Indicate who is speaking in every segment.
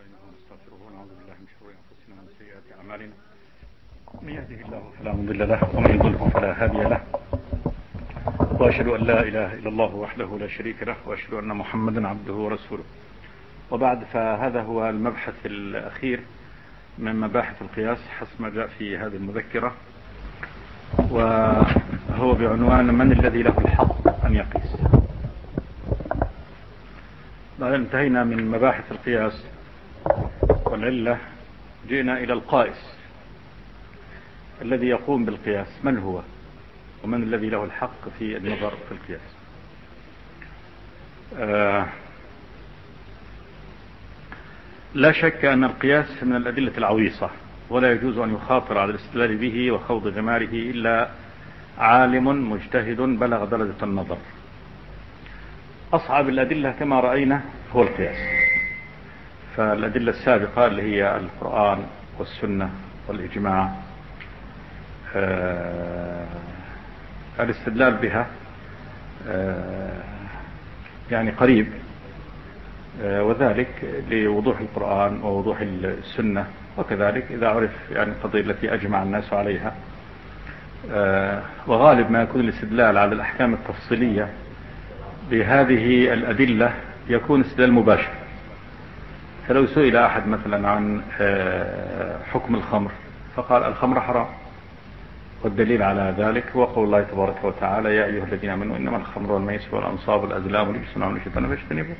Speaker 1: ونستعينه ونستغفره ونعوذ بالله من شرور انفسنا ومن سيئات اعمالنا. من يهده الله فلا مضل له ومن يضلل فلا هادي له. واشهد ان لا اله الا الله وحده لا شريك له واشهد ان محمدا عبده ورسوله. وبعد، فهذا هو المبحث الاخير من مباحث القياس حسب ما جاء في هذه المذكرة، وهو بعنوان من الذي له الحق ان يقيس. بعد انتهينا من مباحث القياس والعلة، جئنا إلى القائس الذي يقوم بالقياس. من هو ومن الذي له الحق في النظر في القياس؟ لا شك أن القياس من الأدلة العويصة، ولا يجوز أن يخاطر على الاستدلال به وخوض غماره إلا عالم مجتهد بلغ درجة النظر. أصعب الأدلة كما رأينا هو القياس. فالأدلة السابقة اللي هي القرآن والسنة والإجماع، الاستدلال بها يعني قريب، وذلك لوضوح القرآن ووضوح السنة، وكذلك إذا عرف يعني القضية التي أجمع الناس عليها. وغالب ما يكون الاستدلال على الأحكام التفصيلية بهذه الأدلة يكون استدلال مباشر. فلو سئل أحد مثلا عن حكم الخمر فقال الخمر حرام، والدليل على ذلك هو قول الله تبارك وتعالى: يا أيها الذين آمنوا إنما الخمر والميسر والأنصاب والأزلام رجس من عمل الشيطان فاجتنبوه.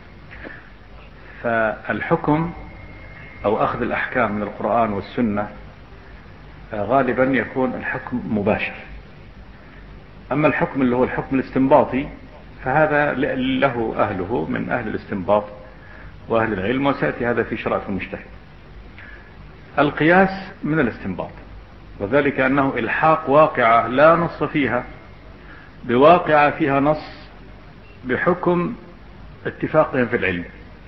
Speaker 1: فالحكم أو أخذ الأحكام من القرآن والسنة غالبا يكون الحكم مباشر. أما الحكم اللي هو الحكم الاستنباطي فهذا له أهله من أهل الاستنباط وأهل العلم، وسيأتي هذا في شرائط المجتهد. القياس من الاستنباط، وذلك أنه إلحاق واقعة لا نص فيها بواقعة فيها نص بحكم اتفاقهم في العلم.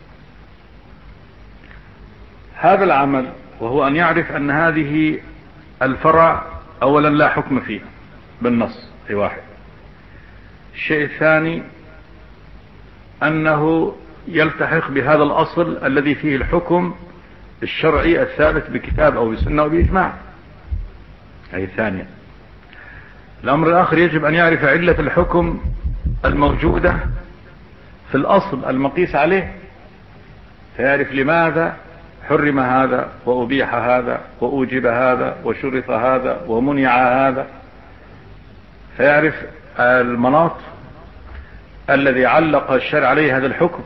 Speaker 1: هذا العمل وهو أن يعرف أن هذه الفرع أولا لا حكم فيه بالنص أي واحد. الشيء الثاني أنه يلتحق بهذا الأصل الذي فيه الحكم الشرعي الثابت بكتاب أو بسنة أو بإجماع. هذه الثانية. الأمر الآخر يجب أن يعرف علة الحكم الموجودة في الأصل المقيس عليه، فيعرف لماذا حرم هذا وأبيح هذا وأوجب هذا وشرط هذا ومنع هذا، فيعرف المناط الذي علق الشرع عليه هذا الحكم،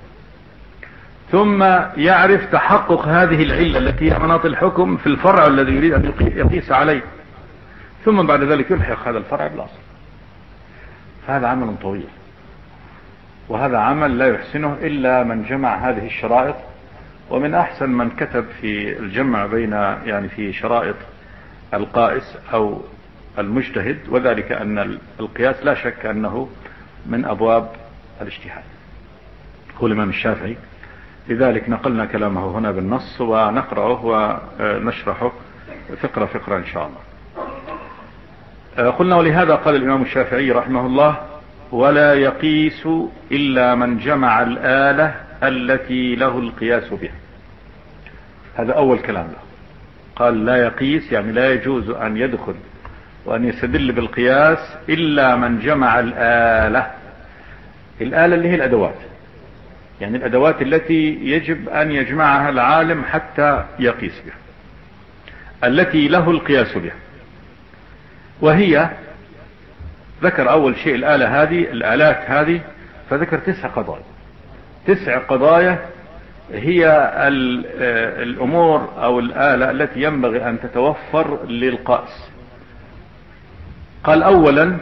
Speaker 1: ثم يعرف تحقق هذه العلة التي هي مناط الحكم في الفرع الذي يريد أن يقيس عليه، ثم بعد ذلك يلحق هذا الفرع بالأصل. هذا عمل طويل، وهذا عمل لا يحسنه إلا من جمع هذه الشرائط. ومن أحسن من كتب في الجمع بين يعني في شرائط القائس أو المجتهد، وذلك أن القياس لا شك أنه من أبواب الاجتهاد، هو الإمام الشافعي. لذلك نقلنا كلامه هنا بالنص، ونقرأه ونشرحه فقرة فقرة إن شاء الله. قلنا: ولهذا قال الإمام الشافعي رحمه الله: ولا يقيس إلا من جمع الآلة التي له القياس بها. هذا أول كلام له. قال لا يقيس يعني لا يجوز أن يدخل وأن يستدل بالقياس إلا من جمع الآلة اللي هي الأدوات، يعني الأدوات التي يجب أن يجمعها العالم حتى يقيس بها، التي له القياس بها. وهي ذكر أول شيء الآلات هذه، فذكر 9 قضايا هي الأمور أو الآلة التي ينبغي أن تتوفر للقائس. قال: أولا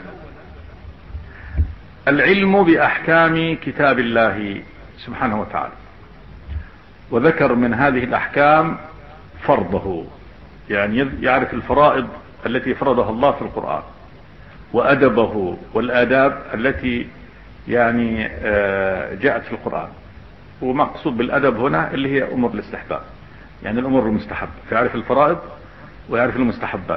Speaker 1: العلم بأحكام كتاب الله سبحانه وتعالى، وذكر من هذه الأحكام فرضه، يعني يعرف الفرائض التي فرضها الله في القرآن، وأدبه والآداب التي يعني جاءت في القرآن. ومقصود بالأدب هنا اللي هي أمور الاستحباب، يعني الأمور المستحب، فيعرف الفرائض ويعرف المستحبات.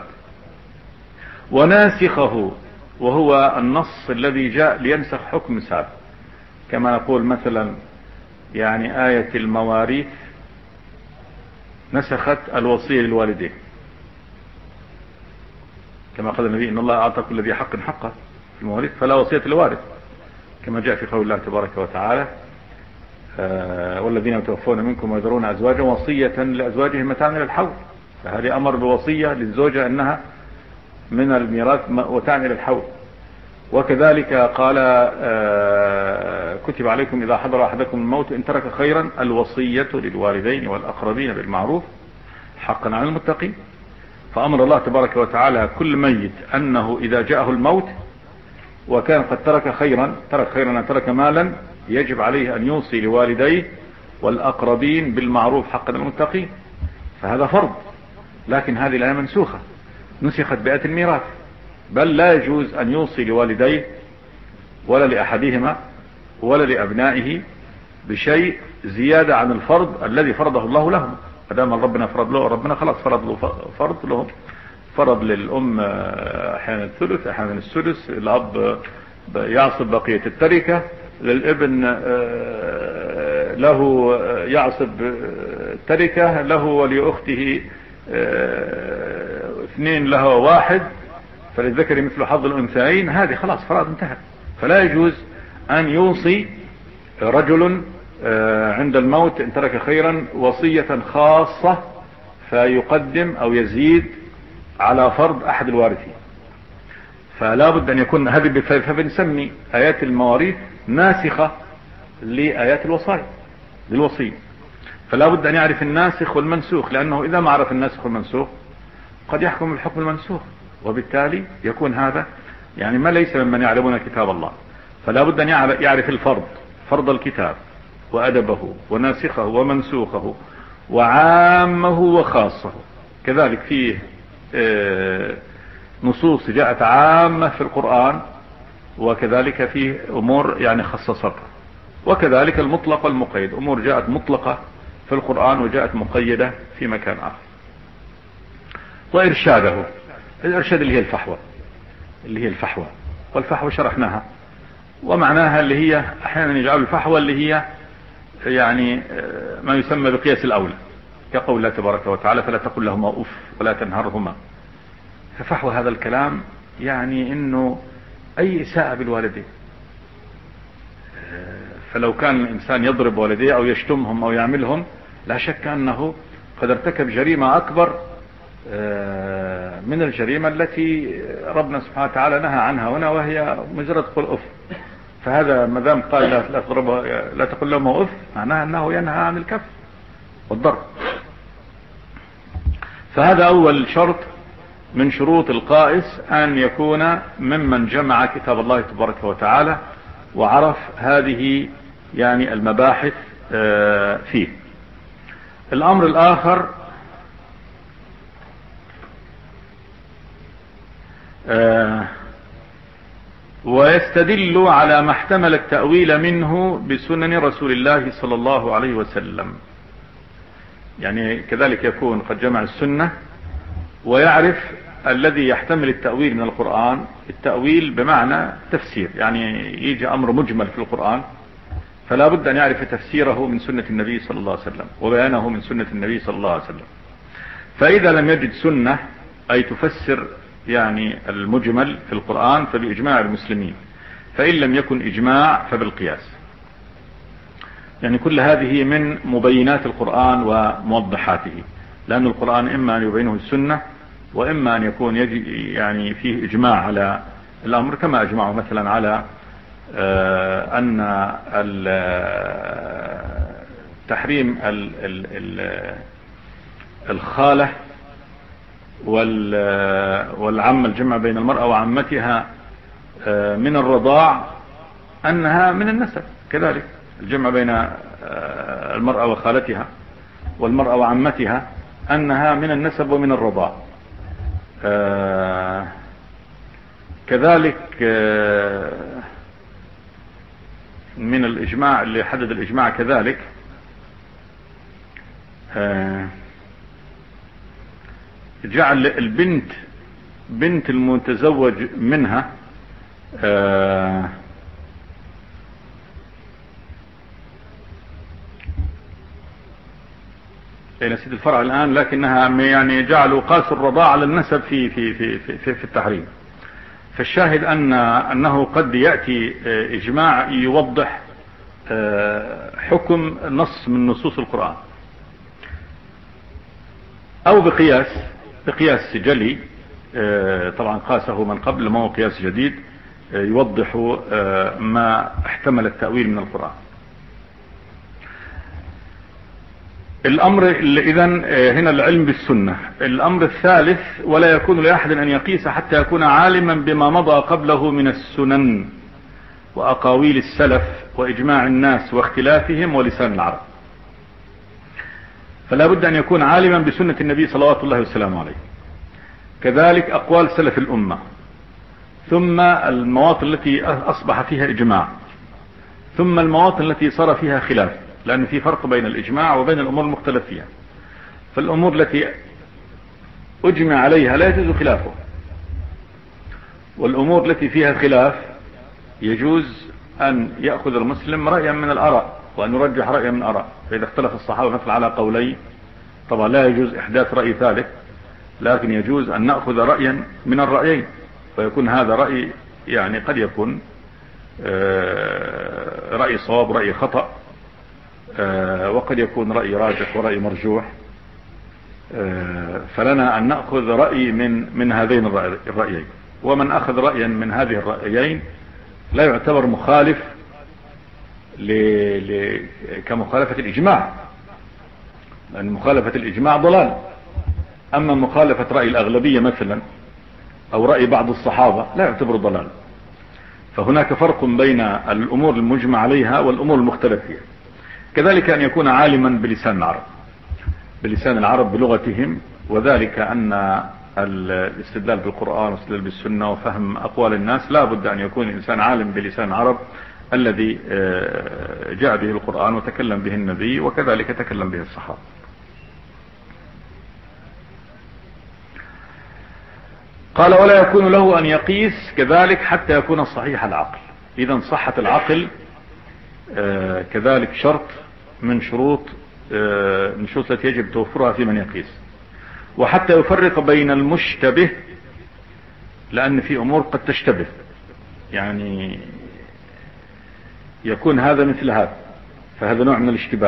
Speaker 1: وناسخه وهو النص الذي جاء لينسخ حكم سابق، كما نقول مثلا يعني آية المواريث نسخت الوصية للوالدين، كما قال النبي إن الله أعطى كل ذي حق حقه في المواريث فلا وصية للوارث، كما جاء في قول الله تبارك وتعالى والذين يتوفون منكم ويذرون أزواجا وصية لأزواجهم متاعا إلى الحول. فهذه أمر بوصية للزوجة أنها من الميراث وتعني إلى الحول. وكذلك قال كتب عليكم إذا حضر أحدكم الموت إن ترك خيرا الوصية للوالدين والأقربين بالمعروف حقا على المتقين. فأمر الله تبارك وتعالى كل ميت أنه إذا جاءه الموت وكان قد ترك خيرا ترك مالا يجب عليه أن يوصي لوالديه والأقربين بالمعروف حقا على المتقين، فهذا فرض. لكن هذه الآية منسوخة، نسخت بآية الميراث، بل لا يجوز أن يوصي لوالديه ولا لأحدهما ولا لأبنائه بشيء زيادة عن الفرض الذي فرضه الله لهم. فدام ربنا فرض له، ربنا خلاص فرض له فرض لهم، فرض للأم أحيانا الثلث أحيانا السدس، الأب يعصب بقية التركة، للابن له يعصب التركة، له ولأخته 2 له 1، فللذكر مثل حظ الأنثيين. هذه خلاص فرض انتهى. فلا يجوز أن يوصي رجل عند الموت إن ترك خيرا وصية خاصة فيقدم أو يزيد على فرض أحد الوارثين. فلا بد أن يكون هذه، فبنسمي آيات المواريث ناسخة لآيات الوصايا للوصية. فلا بد أن يعرف الناسخ والمنسوخ، لأنه إذا ما عرف الناسخ والمنسوخ قد يحكم بالحكم المنسوخ، وبالتالي يكون هذا يعني ما ليس ممن يعلمون كتاب الله. فلا بد أن يعرف الفرض، فرض الكتاب وأدبه وناسخه ومنسوخه وعامه وخاصه. كذلك فيه نصوص جاءت عامة في القرآن، وكذلك فيه أمور يعني خصصتها. وكذلك المطلق والمقيد، أمور جاءت مطلقة في القرآن وجاءت مقيدة في مكان آخر. وإرشاده، الإرشاد اللي هي الفحوى، والفحوى شرحناها ومعناها اللي هي أحيانا يجعل الفحوى اللي هي يعني ما يسمى بقياس الأولى، كقول الله تبارك وتعالى فلا تقل لهما أف ولا تنهرهما. ففحوى هذا الكلام يعني إنه أي إساءة بالوالدين. فلو كان الإنسان يضرب والديه أو يشتمهم أو يعملهم، لا شك أنه قد ارتكب جريمة أكبر من الجريمة التي ربنا سبحانه وتعالى نهى عنها هنا، وهي مجرد قول أف. فهذا مدام قال لا تقل لهم أف، معناها أنه ينهى عن الكف والضرب. فهذا أول شرط من شروط القائس، أن يكون ممن جمع كتاب الله تبارك وتعالى وعرف هذه يعني المباحث فيه. الأمر الآخر ويستدل على ما احتمل التأويل منه بسنن رسول الله صلى الله عليه وسلم. يعني كذلك يكون قد جمع السنة ويعرف الذي يحتمل التأويل من القرآن. التأويل بمعنى تفسير، يعني يجي أمر مجمل في القرآن فلا بد أن يعرف تفسيره من سنة النبي صلى الله عليه وسلم وبيانه من سنة النبي صلى الله عليه وسلم. فإذا لم يجد سنة أي تفسر يعني المجمل في القرآن فبإجماع المسلمين، فإن لم يكن إجماع فبالقياس. يعني كل هذه من مبينات القرآن وموضحاته، لأن القرآن إما أن يبينه السنة وإما أن يكون يعني فيه إجماع على الأمر، كما أجمعوا مثلا على أن تحريم الخالة والعم، الجمع بين المرأة وعمتها من الرضاع أنها من النسب، كذلك الجمع بين المرأة وخالتها والمرأة وعمتها أنها من النسب ومن الرضاع. كذلك من الإجماع اللي حدد الإجماع كذلك جعل البنت بنت المتزوج منها نسيت الفرع الآن، لكنها يعني جعلوا قاسوا الرضاع على النسب في التحريم. فالشاهد أنه قد يأتي إجماع يوضح حكم نص من نصوص القرآن، أو بقياس جلي، طبعا قاسه من قبل، ما هو قياس جديد يوضح ما احتمل التأويل من القرآن. الأمر إذن هنا العلم بالسنة. الأمر الثالث: ولا يكون لأحد أن يقيس حتى يكون عالما بما مضى قبله من السنن وأقاويل السلف وإجماع الناس واختلافهم ولسان العرب. فلا بد أن يكون عالما بسنة النبي صلوات الله وسلامه عليه، كذلك أقوال سلف الأمة، ثم المواطن التي أصبح فيها إجماع، ثم المواطن التي صار فيها خلاف، لأن في فرق بين الإجماع وبين الأمور المختلف فيها. فالأمور التي أجمع عليها لا يجوز خلافه، والأمور التي فيها خلاف يجوز أن يأخذ المسلم رأيا من الآراء وأن يرجح رأيا من الآراء. فإذا اختلف الصحابة مثلا على قولين، طبعا لا يجوز إحداث رأي ثالث، لكن يجوز أن نأخذ رأيا من الرأيين، ويكون هذا رأي يعني قد يكون رأي صواب رأي خطأ، وقد يكون رأي راجح ورأي مرجوح. فلنا أن نأخذ رأي من هذين الرأيين، ومن أخذ رأيا من هذه الرأيين لا يعتبر مخالف كمخالفة الإجماع، لأن مخالفة الإجماع ضلال. أما مخالفة رأي الأغلبية مثلا أو رأي بعض الصحابة لا يعتبر ضلال. فهناك فرق بين الأمور المجمع عليها والأمور المختلف فيها. كذلك أن يكون عالما بلسان العرب بلغتهم، وذلك أن الاستدلال بالقرآن والاستدلال بالسنة وفهم أقوال الناس لا بد أن يكون الإنسان عالم بلسان العرب الذي جاء به القرآن وتكلم به النبي، وكذلك تكلم به الصحابة. قال: ولا يكون له أن يقيس كذلك حتى يكون صحيح العقل. إذا صحة العقل كذلك شرط من شروط التي يجب توفرها في من يقيس، وحتى يفرق بين المشتبه، لأن في أمور قد تشتبه، يعني يكون هذا مثل هذا، فهذا نوع من الاشتباه،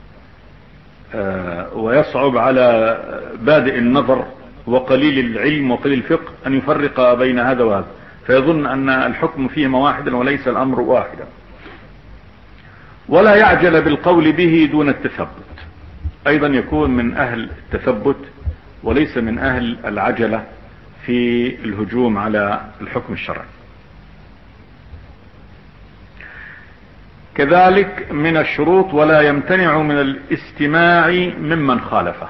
Speaker 1: ويصعب على بادئ النظر وقليل العلم وقليل الفقه أن يفرق بين هذا وهذا، فيظن أن الحكم فيهما واحدا وليس الأمر واحدا. ولا يعجل بالقول به دون التثبت، أيضا يكون من أهل التثبت وليس من أهل العجلة في الهجوم على الحكم الشرعي. كذلك من الشروط: ولا يمتنع من الاستماع ممن خالفه.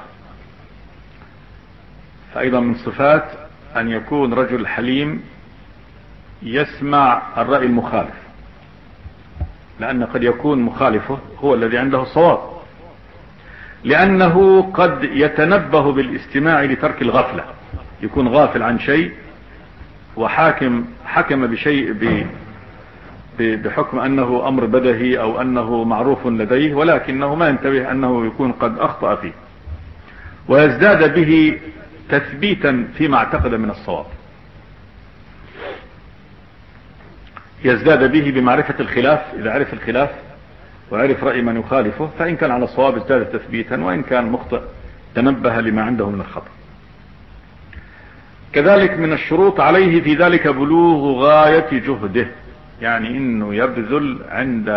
Speaker 1: فأيضا من صفات أن يكون رجل حليم يسمع الرأي المخالف، لأن قد يكون مخالفه هو الذي عنده الصواب، لأنه قد يتنبه بالاستماع لترك الغفلة، يكون غافل عن شيء حكم بشيء بحكم أنه أمر بدهي أو أنه معروف لديه، ولكنه ما ينتبه أنه يكون قد أخطأ فيه، ويزداد به تثبيتا فيما اعتقد من الصواب، يزداد به بمعرفة الخلاف. إذا عرف الخلاف وعرف رأي من يخالفه، فإن كان على الصواب ازداد تثبيتا، وإن كان مخطئ تنبه لما عنده من الخطأ. كذلك من الشروط عليه في ذلك بلوغ غاية جهده، يعني إنه يبذل عند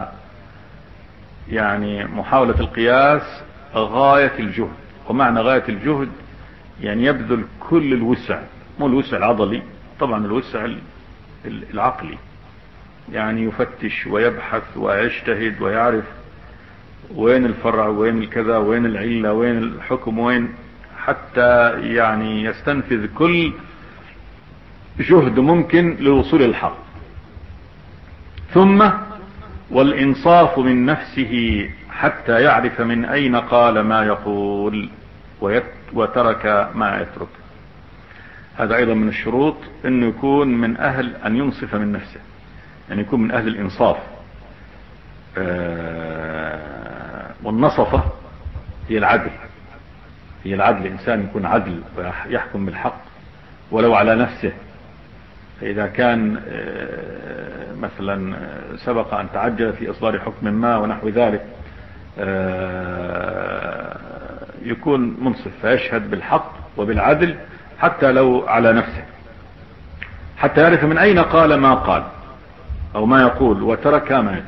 Speaker 1: يعني محاولة القياس غاية الجهد. ومعنى غاية الجهد يعني يبذل كل الوسع، مو الوسع العضلي، طبعا الوسع العقلي، يعني يفتش ويبحث ويجتهد ويعرف وين الفرع وين الكذا وين العلة وين الحكم وين، حتى يعني يستنفذ كل جهد ممكن للوصول الحق. ثم والإنصاف من نفسه حتى يعرف من أين قال ما يقول وترك ما يترك. هذا أيضا من الشروط، أنه يكون من أهل أن ينصف من نفسه، يعني يكون من أهل الإنصاف. والنصفة هي العدل، هي العدل، إنسان يكون عدل ويحكم بالحق ولو على نفسه. فإذا كان مثلا سبق أن تعجل في إصدار حكم ما ونحو ذلك يكون منصف فيشهد بالحق وبالعدل حتى لو على نفسه، حتى يعرف من أين قال ما قال أو ما يقول وترك ما يترك.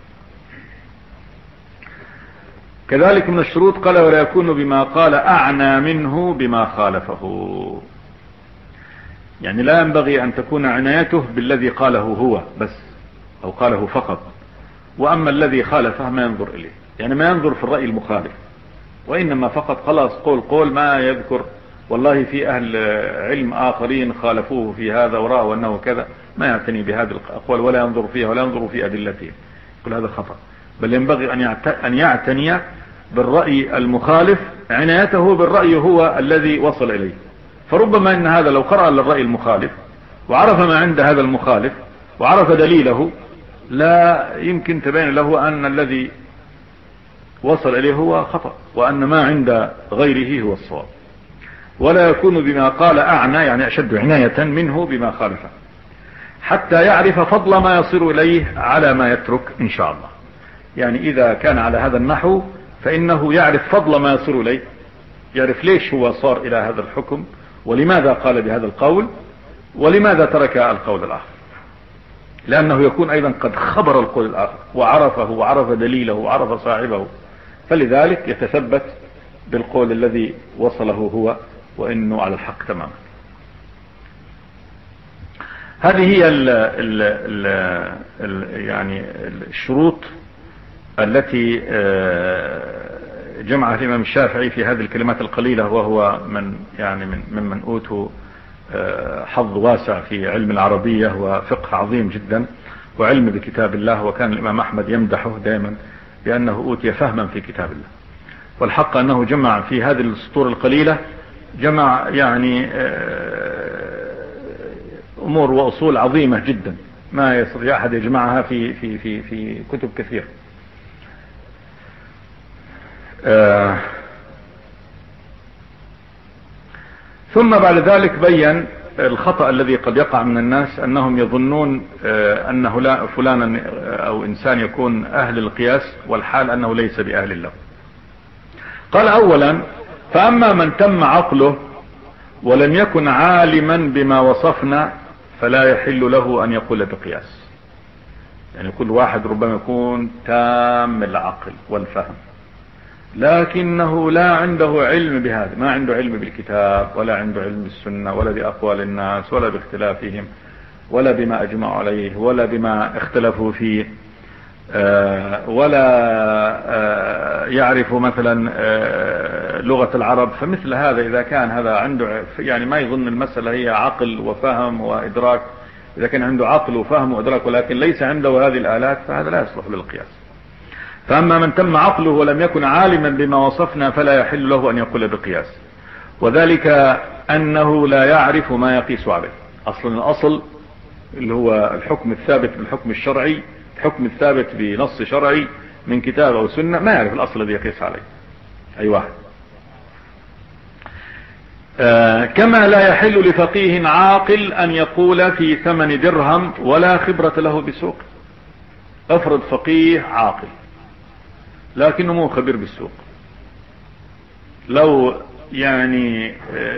Speaker 1: كذلك من الشروط قال ولا يكون بما قال أعنى منه بما خالفه، يعني لا ينبغي أن تكون عنايته بالذي قاله هو بس أو قاله فقط، وأما الذي خالفه ما ينظر إليه، يعني ما ينظر في الرأي المخالف، وإنما فقط خلاص قول ما يذكر والله في أهل علم آخرين خالفوه في هذا ورأوا أنه كذا، ما يعتني بهذه الأقوال ولا ينظر فيها ولا ينظر في أدلته، كل هذا خطأ. بل ينبغي أن يعتني بالرأي المخالف عنايته بالرأي هو الذي وصل إليه. فربما أن هذا لو قرأ للرأي المخالف وعرف ما عند هذا المخالف وعرف دليله لا يمكن تبين له أن الذي وصل إليه هو خطأ وأن ما عند غيره هو الصواب. ولا يكون بما قال أعنى يعني أشد عناية منه بما خالفه، حتى يعرف فضل ما يصير إليه على ما يترك إن شاء الله. يعني إذا كان على هذا النحو فإنه يعرف فضل ما يصير إليه، يعرف ليش هو صار إلى هذا الحكم ولماذا قال بهذا القول ولماذا ترك القول الآخر، لأنه يكون أيضا قد خبر القول الآخر وعرفه وعرف دليله وعرف صاحبه، فلذلك يتثبت بالقول الذي وصله هو وإنه على الحق تماما. هذه هي يعني الشروط التي جمعها الإمام الشافعي في هذه الكلمات القليلة، وهو ممن أوتوا حظ واسع في علم العربية وفقه عظيم جدا وعلم بكتاب الله. وكان الإمام أحمد يمدحه دائما بأنه أوتي فهما في كتاب الله، والحق أنه جمع في هذه السطور القليلة جمع يعني أمور وأصول عظيمة جدا ما يستطيع أحد يجمعها في كتب كثير. ثم بعد ذلك بين الخطأ الذي قد يقع من الناس، أنهم يظنون أنه فلانا أو إنسان يكون أهل القياس والحال أنه ليس بأهل الله. قال أولا فأما من تم عقله ولم يكن عالما بما وصفنا فلا يحل له أن يقول بقياس. يعني كل واحد ربما يكون تام العقل والفهم لكنه لا عنده علم بهذا، ما عنده علم بالكتاب ولا عنده علم بالسنة ولا بأقوال الناس ولا باختلافهم ولا بما أجمعوا عليه ولا بما اختلفوا فيه، ولا يعرف مثلا لغة العرب. فمثل هذا إذا كان هذا عنده يعني ما يظن المسألة هي عقل وفهم وإدراك، إذا كان عنده عقل وفهم وإدراك ولكن ليس عنده هذه الآلات فهذا لا يصلح للقياس. فأما من تم عقله ولم يكن عالما بما وصفنا فلا يحل له أن يقول بقياس، وذلك أنه لا يعرف ما يقيس عليه. أصلا الأصل اللي هو الحكم الثابت بالحكم الشرعي، الحكم الثابت بنص شرعي من كتاب أو سنة، ما يعرف الأصل الذي يقيس عليه أي واحد. كما لا يحل لفقيه عاقل أن يقول في ثمن درهم ولا خبرة له بسوق. افرض فقيه عاقل لكنه مو خبير بالسوق، لو يعني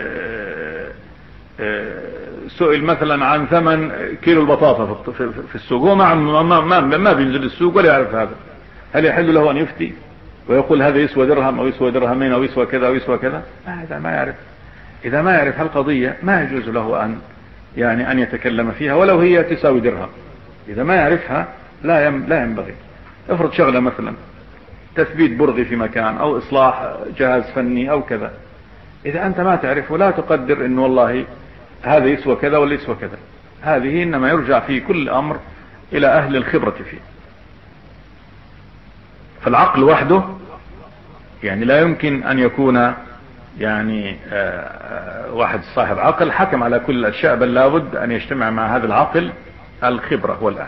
Speaker 1: سئل مثلا عن ثمن كيلو البطاطا في السوق، هو ما بينزل السوق ولا يعرف هذا، هل يحل له أن يفتي ويقول هذا يسوى درهم أو يسوى درهمين أو يسوى كذا أو يسوى كذا؟ هذا ما يعرف. إذا ما يعرف هالقضية ما يجوز له أن يتكلم فيها ولو هي تساوي درهم. إذا ما يعرفها لا ينبغي. افرض شغلة مثلا تثبيت برغي في مكان أو إصلاح جهاز فني أو كذا، إذا أنت ما تعرف ولا تقدر إن والله هذا يسوى كذا ولا يسوى كذا، هذه إنما يرجع في كل أمر إلى أهل الخبرة فيه. فالعقل وحده يعني لا يمكن أن يكون يعني واحد صاحب عقل حكم على كل الأشياء، بل لابد أن يجتمع مع هذا العقل الخبرة والأهل.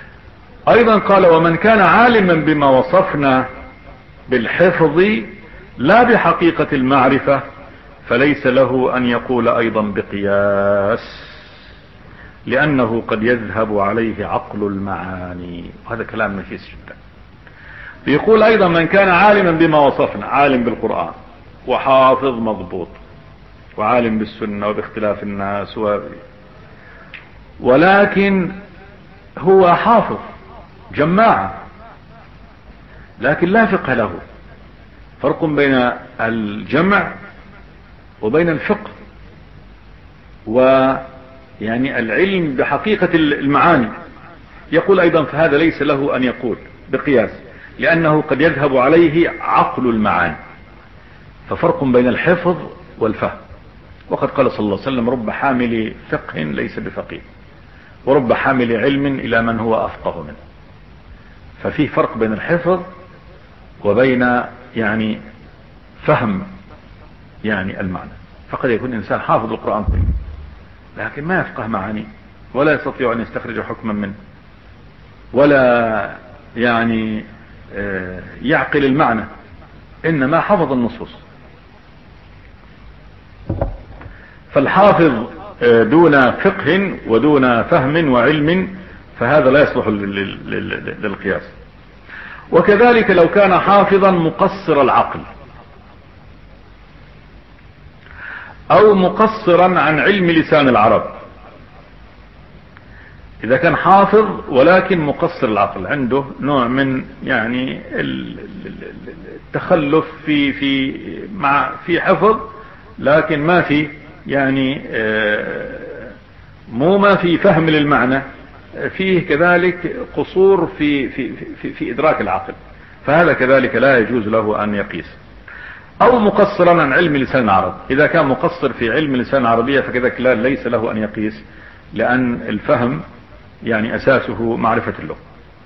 Speaker 1: أيضا قال ومن كان عالما بما وصفنا بالحفظ لا بحقيقة المعرفة، فليس له أن يقول أيضا بقياس، لأنه قد يذهب عليه عقل المعاني. وهذا كلام نفيس جدا. يقول أيضا من كان عالما بما وصفنا، عالم بالقرآن وحافظ مضبوط وعالم بالسنة وباختلاف الناس ولكن هو حافظ جماعة لكن لا فقه له. فرق بين الجمع وبين الفقه، ويعني العلم بحقيقة المعاني. يقول أيضا فهذا ليس له أن يقول بقياس، لأنه قد يذهب عليه عقل المعاني. ففرق بين الحفظ والفهم. وقد قال صلى الله عليه وسلم رب حامل فقه ليس بفقيه، ورب حامل علم إلى من هو أفقه منه. ففيه فرق بين الحفظ وبين يعني فهم يعني المعنى. فقد يكون إنسان حافظ القرآن كله لكن ما يفقه معاني، ولا يستطيع أن يستخرج حكما منه، ولا يعني يعقل المعنى، إنما حفظ النصوص. فالحافظ دون فقه ودون فهم وعلم فهذا لا يصلح للقياس. وكذلك لو كان حافظا مقصر العقل او مقصرا عن علم لسان العرب، اذا كان حافظ ولكن مقصر العقل، عنده نوع من يعني التخلف في حفظ، لكن ما في يعني ما في فهم للمعنى، فيه كذلك قصور في ادراك العقل، فهذا كذلك لا يجوز له ان يقيس. او مقصرا عن علم لسان العرب، اذا كان مقصر في علم لسان العربية فكذلك ليس له ان يقيس، لان الفهم يعني اساسه معرفة اللغة.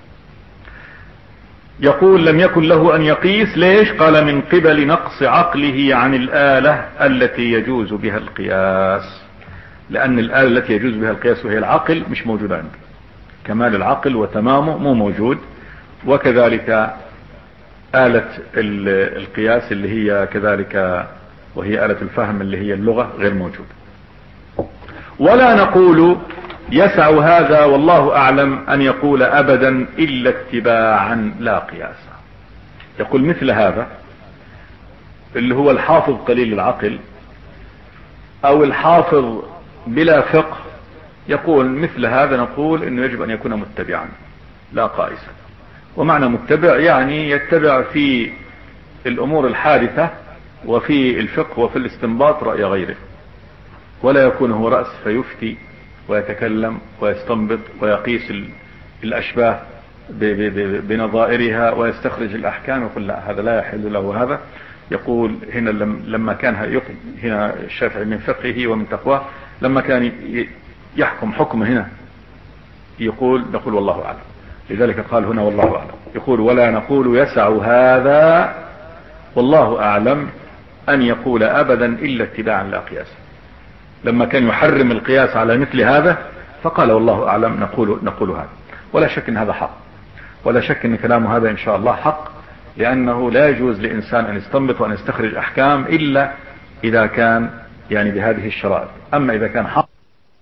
Speaker 1: يقول لم يكن له ان يقيس. ليش؟ قال من قبل نقص عقله عن الآلة التي يجوز بها القياس، لان الآلة التي يجوز بها القياس وهي العقل مش موجودة عنده، كمال العقل وتمامه مو موجود. وكذلك آلة القياس اللي هي كذلك وهي آلة الفهم اللي هي اللغة غير موجودة. ولا نقول يسع هذا والله أعلم أن يقول أبدا إلا اتباعا لا قياسا. يقول مثل هذا اللي هو الحافظ قليل العقل أو الحافظ بلا فقه، يقول مثل هذا نقول إنه يجب أن يكون متبعا لا قائسا. ومعنى متبع يعني يتبع في الأمور الحادثة وفي الفقه وفي الاستنباط رأي غيره، ولا يكون هو رأس فيفتي ويتكلم ويستنبط ويقيس الأشباه بنظائرها ويستخرج الأحكام، يقول لا هذا لا يحل له هذا. يقول هنا لما كان هنا الشافعي من فقهه ومن تقواه لما كان يحكم حكم هنا نقول والله أعلم. لذلك قال هنا والله أعلم. يقول ولا نقول يسع هذا والله أعلم أن يقول أبدا إلا اتباعا لا قياسا. لما كان يحرم القياس على مثل هذا فقال والله أعلم نقول هذا. ولا شك أن هذا حق، ولا شك أن كلامه هذا إن شاء الله حق، لأنه لا يجوز لإنسان أن يستنبط وأن يستخرج أحكام إلا إذا كان يعني بهذه الشرائط. أما إذا كان حق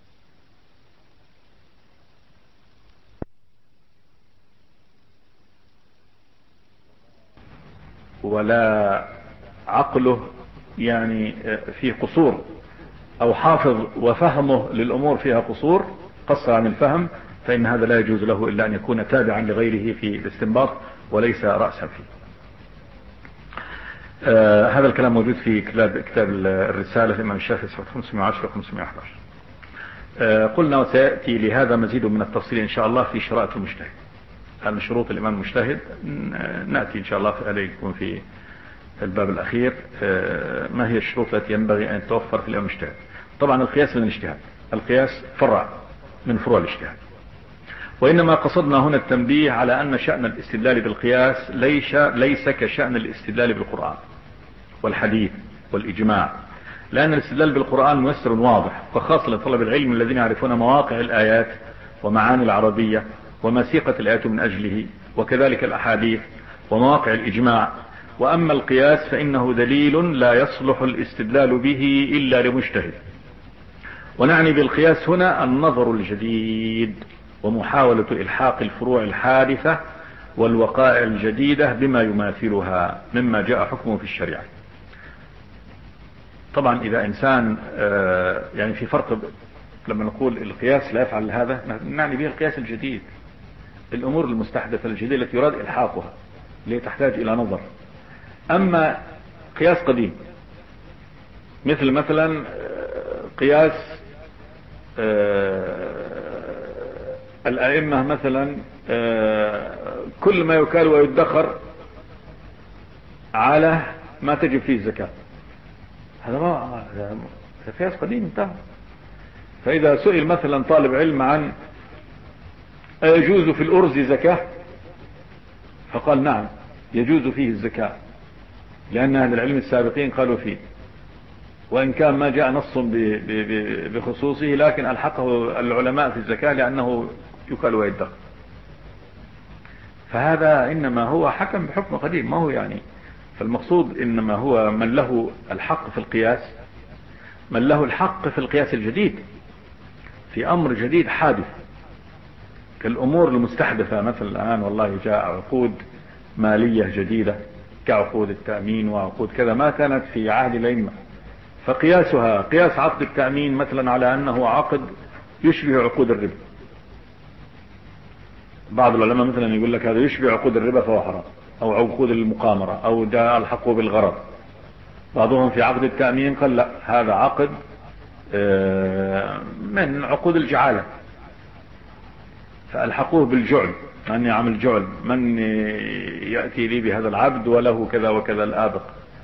Speaker 1: ولا عقله يعني فيه قصور، او حافظ وفهمه للامور فيها قصور قصر عن الفهم، فان هذا لا يجوز له الا ان يكون تابعا لغيره في الاستنباط وليس رأسا فيه. هذا الكلام موجود في كتاب الرسالة الامام الشافعي صفحة 510 و 511. قلنا وسيأتي لهذا مزيد من التفصيل ان شاء الله في شرائط المجتهد. هذا شروط الامام المجتهد نأتي ان شاء الله عليه يكون في الباب الاخير ما هي الشروط التي ينبغي ان توفر في الامام المجتهد. طبعا القياس من الاجتهاد، القياس فرع من فروع الاجتهاد، وانما قصدنا هنا التنبيه على ان شأن الاستدلال بالقياس ليس كشأن الاستدلال بالقرآن والحديث والاجماع، لان الاستدلال بالقرآن ميسر واضح، وخاصة لطلب العلم الذين يعرفون مواقع الايات ومعاني العربية وما سيقت الايات من اجله، وكذلك الاحاديث ومواقع الاجماع وأما القياس فإنه دليل لا يصلح الاستدلال به إلا لمجتهد. ونعني بالقياس هنا النظر الجديد ومحاولة إلحاق الفروع الحادثة والوقائع الجديدة بما يماثلها مما جاء حكمه في الشريعة. طبعا إذا إنسان يعني في فرق لما نقول القياس لا يفعل هذا، نعني به القياس الجديد، الأمور المستحدثة الجديدة التي يراد إلحاقها اللي تحتاج إلى نظر. أما قياس قديم مثلا قياس الأئمة مثلا كل ما يكال ويدخر على ما تجب فيه الزكاة، هذا قياس قديم انتهى. فإذا سئل مثلا طالب علم عن أيجوز في الأرز زكاة، فقال نعم يجوز فيه الزكاة لأن أهل العلم السابقين قالوا فيه، وإن كان ما جاء نص بخصوصه لكن ألحقه العلماء في الزكاة لأنه يكال ويدخر. فهذا إنما هو حكم بحكم قديم، ما هو يعني. فالمقصود إنما هو من له الحق في القياس، من له الحق في القياس الجديد في أمر جديد حادث كالأمور المستحدثة. مثلا الآن والله جاء عقود مالية جديدة كعقود التأمين وعقود كذا ما كانت في عهد الأئمة، فقياسها قياس عقد التأمين مثلا على أنه عقد يشبه عقود الربا. بعض العلماء مثلا يقول لك هذا يشبه عقود الربا فهو حرام، أو عقود المقامرة، أو جاء الحق بالغرض. بعضهم في عقد التأمين قال لا هذا عقد من عقود الجعالة فألحقوه بالجعل، من يعمل جعل، من يأتي لي بهذا العبد وله كذا وكذا الآبق.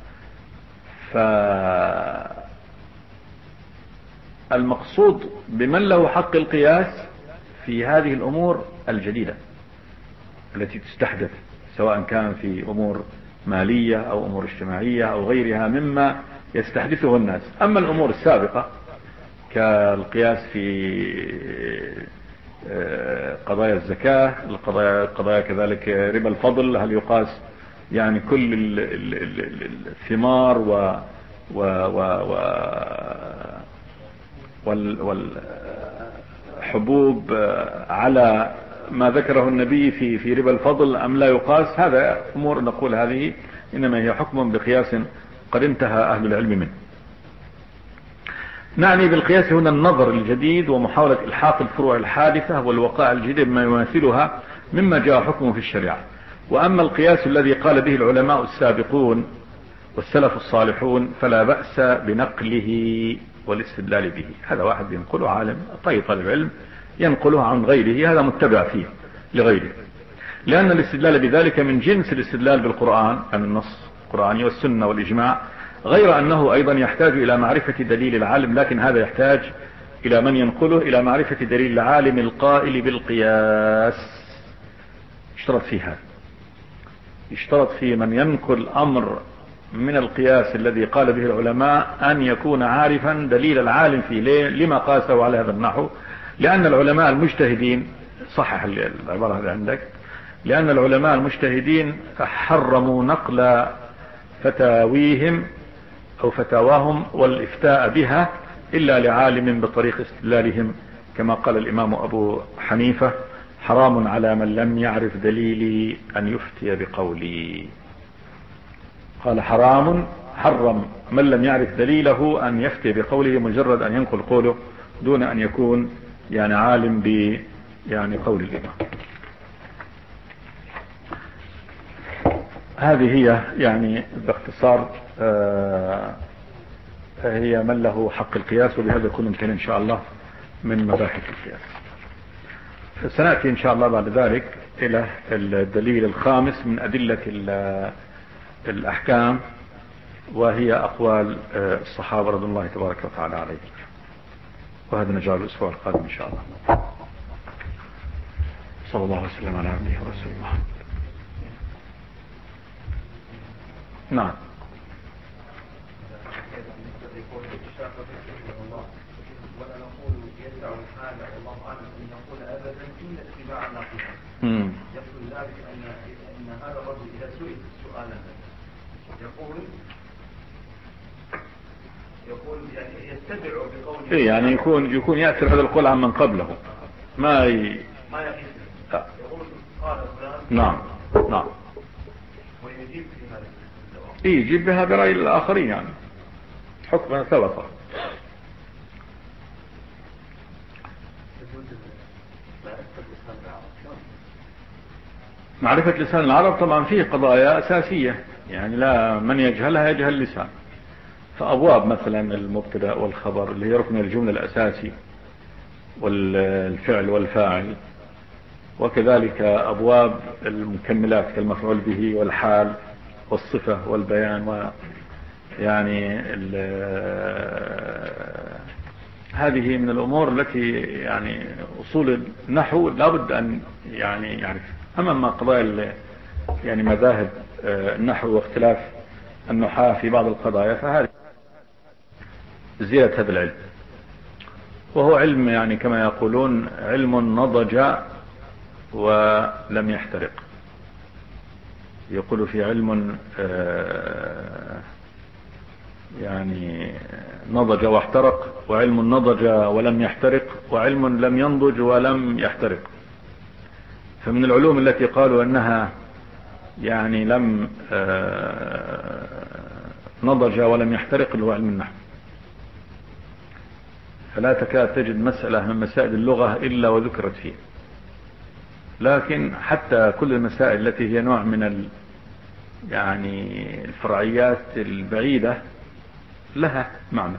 Speaker 1: فالمقصود بمن له حق القياس في هذه الأمور الجديدة التي تستحدث، سواء كان في أمور مالية أو أمور اجتماعية أو غيرها مما يستحدثه الناس. أما الأمور السابقة كالقياس في قضايا الزكاة، القضايا كذلك ربا الفضل، هل يقاس يعني كل الثمار والحبوب على ما ذكره النبي في ربا الفضل أم لا يقاس؟ هذا أمور نقول هذه إنما هي حكم بقياس قد انتهى أهل العلم منه. نعني بالقياس هنا النظر الجديد ومحاولة إلحاق الفروع الحادثة والوقائع الجديدة بما يماثلها مما جاء حكمه في الشريعة. وأما القياس الذي قال به العلماء السابقون والسلف الصالحون فلا بأس بنقله والاستدلال به. هذا واحد ينقله عالم طالب علم ينقله عن غيره، هذا متبع فيه لغيره، لأن الاستدلال بذلك من جنس الاستدلال بالقرآن عن النص القرآني والسنة والإجماع، غير أنه أيضا يحتاج إلى معرفة دليل العالم، لكن هذا يحتاج إلى من ينقله إلى معرفة دليل العالم القائل بالقياس. اشترط فيه هذا، اشترط في من ينقل أمر من القياس الذي قال به العلماء أن يكون عارفا دليل العالم فيه لما قاسه على هذا النحو. لأن العلماء المجتهدين، صحح العبارة هذه عندك، لأن العلماء المجتهدين حرموا نقل فتاويهم أو فتاواهم والإفتاء بها إلا لعالم بطريق استدلالهم، كما قال الإمام أبو حنيفة حرام على من لم يعرف دليلي أن يفتي بقولي. قال حرم من لم يعرف دليله أن يفتي بقوله مجرد أن ينقل قوله دون أن يكون يعني عالم يعني قول الإمام. هذه هي يعني باختصار هي من له حق القياس، وبهذا يكون ممكن إن شاء الله من مباحث القياس. سنأتي إن شاء الله بعد ذلك إلى الدليل الخامس من أدلة الأحكام، وهي أقوال الصحابة رضي الله تبارك وتعالى عليهم، وهذا نجعل الأسبوع القادم إن شاء الله. صلى الله وسلم على عبده ورسوله محمد. نعم.
Speaker 2: ولا نقول يدع الحالة والله أعلم أن نقول أبدا إلا اتباع النقل. يقول ذلك أن هذا الرجل إذا سئل سؤالا يقول يعني يتبع بقوله
Speaker 1: إيه يعني يكون يأثر هذا القول عن من قبله ما يقيس.
Speaker 2: يقول قال فلان
Speaker 1: نعم نعم.
Speaker 2: ويجيب في هذا الجواب.
Speaker 1: إيه يجيب بها برأي الآخرين يعني حكما ثبت. معرفة لسان العرب طبعا فيه قضايا أساسية يعني لا من يجهلها يجهل اللسان. فأبواب مثلا المبتدأ والخبر اللي هي ركن الجملة الأساسي والفعل والفاعل، وكذلك أبواب المكملات كالمفعول به والحال والصفة والبيان يعني هذه من الأمور التي يعني أصول النحو لابد أن يعني يعرف. أما قضايا يعني مذاهب النحو واختلاف النحاة في بعض القضايا فهذه زيادة هذا العلم، وهو علم يعني كما يقولون علم نضج ولم يحترق. يقول في علم يعني نضج واحترق، وعلم نضج ولم يحترق، وعلم لم ينضج ولم يحترق. فمن العلوم التي قالوا أنها يعني لم نضج ولم يحترق اللي هو علم النحو. فلا تكاد تجد مسألة من مسائل اللغة إلا وذكرت فيه. لكن حتى كل المسائل التي هي نوع من يعني الفرعيات البعيدة لها معنى.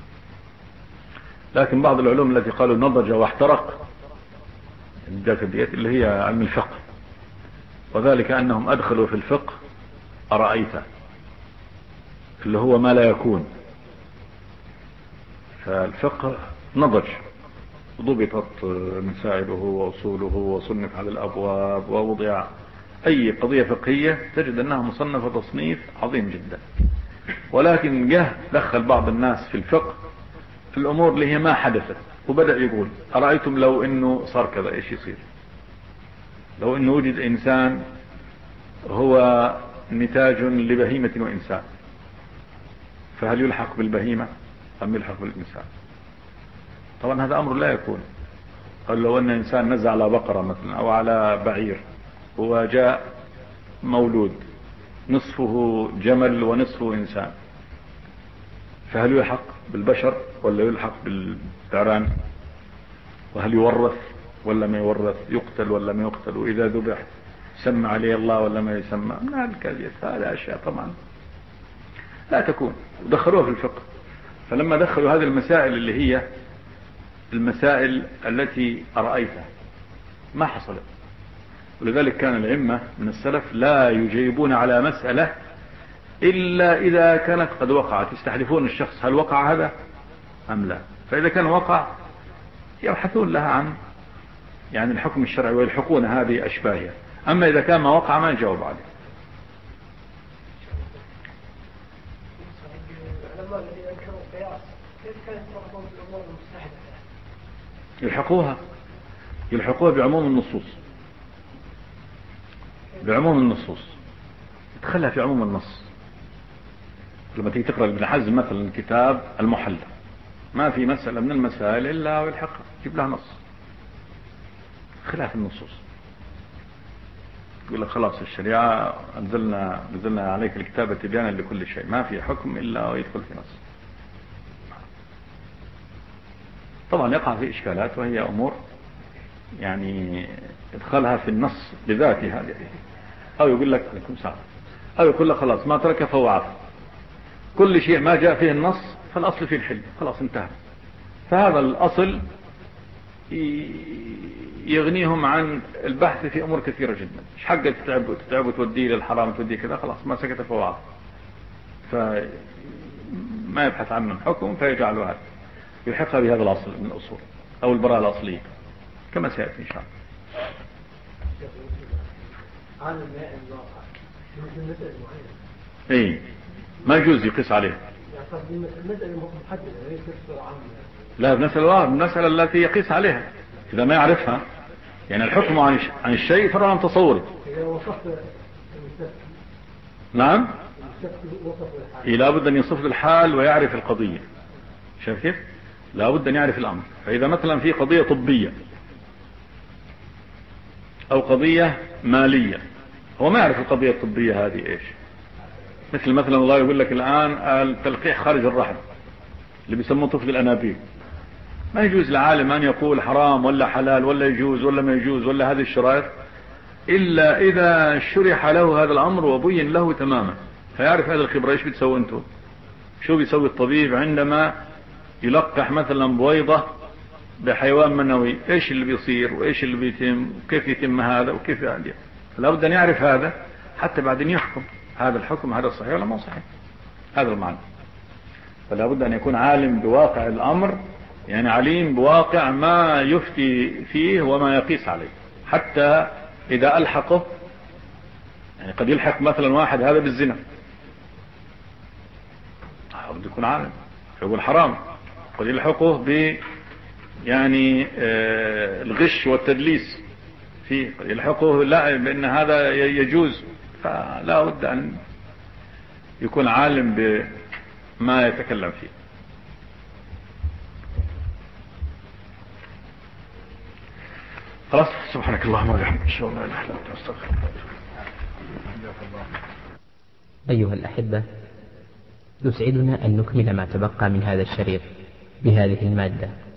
Speaker 1: لكن بعض العلوم التي قالوا نضج واحترق اللي هي علم الفقه، وذلك أنهم أدخلوا في الفقه أرأيت اللي هو ما لا يكون. فالفقه نضج ضبطت مسائله وأصوله وصنف على الأبواب ووضع أي قضية فقهية تجد أنها مصنفة تصنيف عظيم جدا. ولكن جه دخل بعض الناس في الفقه في الأمور اللي هي ما حدثت، وبدأ يقول أرأيتم لو أنه صار كذا إيش يصير؟ لو أنه وجد إنسان هو نتاج لبهيمة وإنسان، فهل يلحق بالبهيمة أم يلحق بالإنسان؟ طبعا هذا أمر لا يكون. قال لو أن إنسان نزع على بقرة مثلا أو على بعير وجاء مولود نصفه جمل ونصفه إنسان، فهل يلحق بالبشر ولا يلحق بالثعران؟ وهل يورث ولا ما يورث؟ يقتل ولا ما يقتل؟ وإذا ذبح سمى عليه الله ولا ما يسمى؟ من هذه هذه أشياء طبعا لا تكون، ودخلوها في الفقه. فلما دخلوا هذه المسائل اللي هي المسائل التي أرأيتها ما حصلت. ولذلك كان الأئمة من السلف لا يجيبون على مسألة إلا إذا كانت قد وقعت، يستحلفون الشخص هل وقع هذا أم لا. فإذا كان وقع يبحثون لها عن يعني الحكم الشرعي ويلحقون هذه أشباهها. أما إذا كان ما وقع ما يجاوب عليه. يلحقوها بعموم النصوص، بعموم النصوص، يدخلها في عموم النص. لما تيجي تقرأ ابن حزم مثلا الكتاب المحلى ما في مسألة من المسائل إلا ويلحقها يجيب لها نص خلاف النصوص. يقول لك خلاص الشريعة نزلنا عليك الكتابة تبيانا لكل شيء، ما في حكم إلا ويدخل في نص. طبعا يقع في إشكالات وهي أمور يعني ادخلها في النص بذاته هذه، أو يقول لك أو يقول لك خلاص ما ترك فهو عفو. كل شيء ما جاء فيه النص فالأصل فيه الحل، خلاص انتهى. فهذا الأصل يغنيهم عن البحث في أمور كثيرة جدا. مش حقا تتعب وتوديه للحرام توديه كذا، خلاص ما سكت فهو عفو. فما يبحث عنه حكم فيجعل هذا يلحقها بهذا الأصل من الأصول أو البراءة الأصلية كما سيأتي إن شاء الله.
Speaker 3: عن الماء الواقع مثل مسألة معينة
Speaker 1: إيه ما يجوز يقيس عليه.
Speaker 3: يعني المسألة محددة هي تفسر عن
Speaker 1: لا المسألة التي يقيس عليها إذا ما يعرفها. يعني الحكم عن الشيء فرع عن تصوره.
Speaker 3: إذا وصفت
Speaker 1: نعم،
Speaker 3: وصف الحال.
Speaker 1: لابد أن يصف الحال ويعرف القضية. شايف كيف؟ لابد أن يعرف الأمر. فإذا مثلا في قضية طبية أو قضية مالية، هو ما يعرف القضية الطبية هذه إيش. مثلا الله يقول لك الآن التلقيح خارج الرحم اللي بيسموه طفل الأنابيب، ما يجوز لعالم أن يقول حرام ولا حلال ولا يجوز ولا ما يجوز ولا هذه الشرائط إلا إذا شرح له هذا الأمر وبين له تماما، فيعرف هذا الخبرة. إيش بتسوي أنتم؟ شو بيسوي الطبيب عندما يلقح مثلا بويضة بحيوان منوي؟ إيش اللي بيصير وإيش اللي بيتم وكيف يتم هذا وكيف يعمل؟ لابد أن يعرف هذا حتى بعدين يحكم هذا الحكم هذا صحيح ولا ما صحيح. هذا المعنى. فلا بد أن يكون عالم بواقع الأمر، يعني عليم بواقع ما يفتي فيه وما يقيس عليه، حتى إذا ألحقه، يعني قد يلحق مثلا واحد هذا بالزنا، بده يكون عالم يقول حرام. قد يلحقه ب يعني الغش والتدليس فيه، قد يلحقه لا بأن هذا يجوز. فلا بد أن يكون عالم بما يتكلم فيه. خلاص، سبحانك اللهم وبحمدك، ان شاء الله لا اله الا انت، استغفرك.
Speaker 4: أيها الأحبة، يسعدنا أن نكمل ما تبقى من هذا الشريط بهذه المادة.